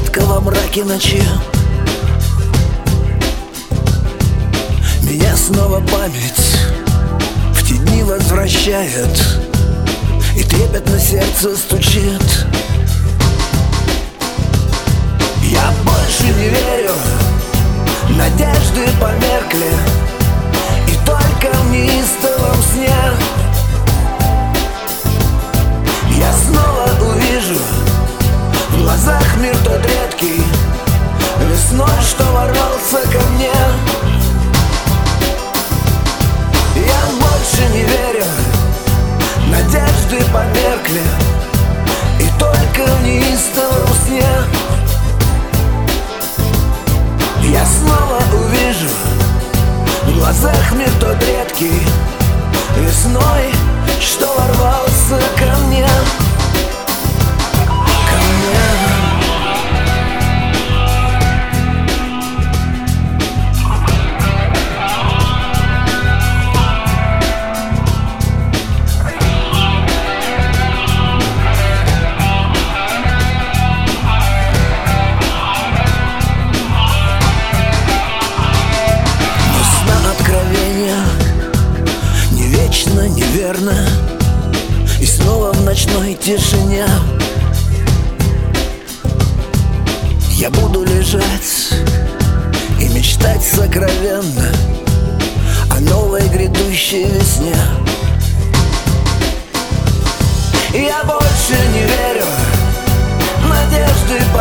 редко во мраке ночи. Меня снова память в те дни возвращает, и трепетно сердце стучит. Я больше не верю, надежды померкли, и только в неистовом сне я снова увижу в глазах мир тот редкий, весной, что ворвался ко мне. Я больше не верю, надежды померкли, и только в неистовом сне я снова увижу в глазах мир тот редкий, весной, что ворвался ко мне. Не вечно, неверно, и снова в ночной тишине я буду лежать и мечтать сокровенно о новой грядущей весне. Я больше не верю, надежды